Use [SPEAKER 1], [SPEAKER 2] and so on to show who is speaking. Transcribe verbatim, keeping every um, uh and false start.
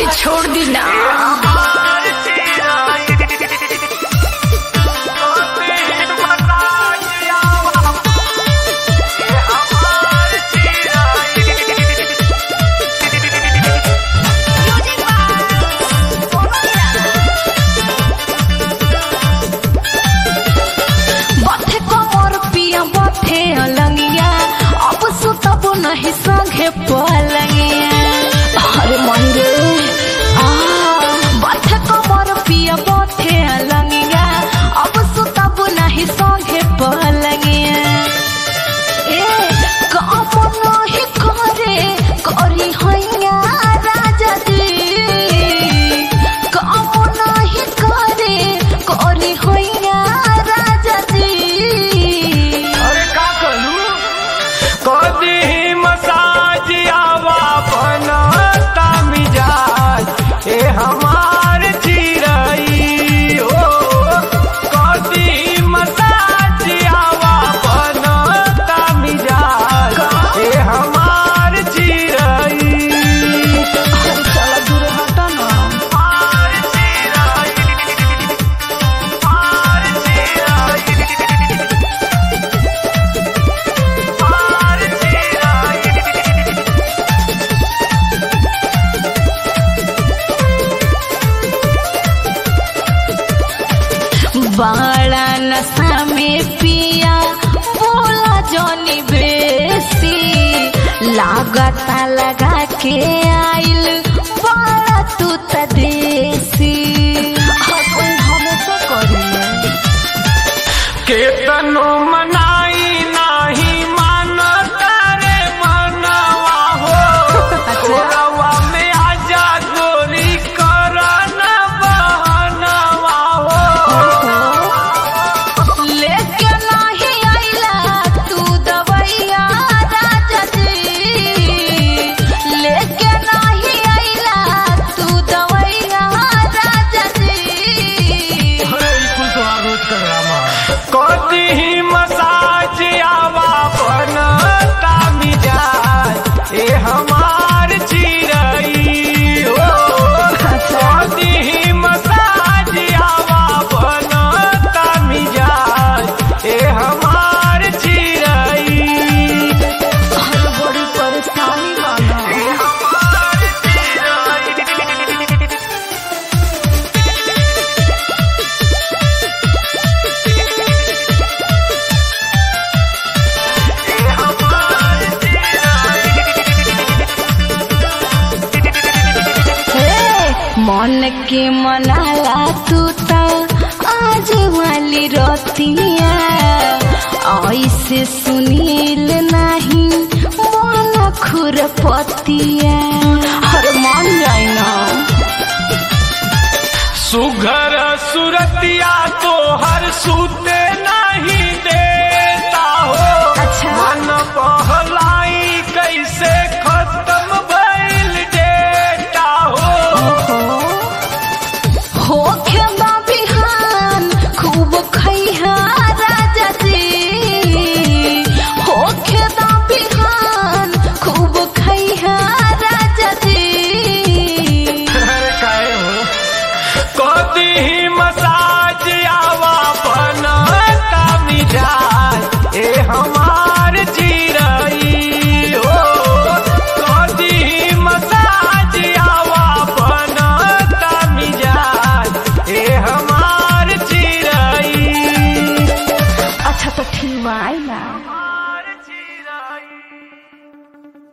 [SPEAKER 1] अरे छोड़ दी ना। बथे कमर पिया बथे अलंगिया, अब सुतब नहीं संगे पलंगिया। अरे मंगे आ बथे कमर पिया बथे अलंगिया, अब सुतब नहीं संगे पलंगिया। ए काम नहीं करे करी हैया राजा जी, काम नहीं करे करी हैया राजा जी।
[SPEAKER 2] अरे का कलू कदी मसाज आवा बनता मिजाज ए हमार चिरई हो। कदी मसाज आवा बनता मिजाज ए हमार चिरई।
[SPEAKER 1] अरे चला दूर हटा ना।
[SPEAKER 2] हमार चिरई, हमार चिरई, हमार चिरई।
[SPEAKER 1] बड़ा नशा में पिया बोला जौनी बेसी, लागता लगा के आइल बड़ा तू त देसी। अपन हमेशा करी
[SPEAKER 2] केतनो मनाई नाही मानता रे मनवा हो। रवा में आजा गोरी करना बहनवा हो।
[SPEAKER 1] लेके नहीं आइला तू दवैया राजा जी, लेके नहीं आइला तू दवैया राजा जी।
[SPEAKER 2] अरे कुल तो रोज कर रामा कदी मसाज आवा बनता मिजाज ए हमार चिरई हो। कदी मसाज आवा बनता मिजाज ए हमार चिरई।
[SPEAKER 1] अरे बड़ी परेशानी वाला।
[SPEAKER 2] हमार चिरई।
[SPEAKER 1] मन के मनाला तू त आज वाली रतिया, ऐसे सुनील नहीं मन खुरपतिया। हर मन जाए ना।
[SPEAKER 2] सुघर सुरतिया तो हर सूते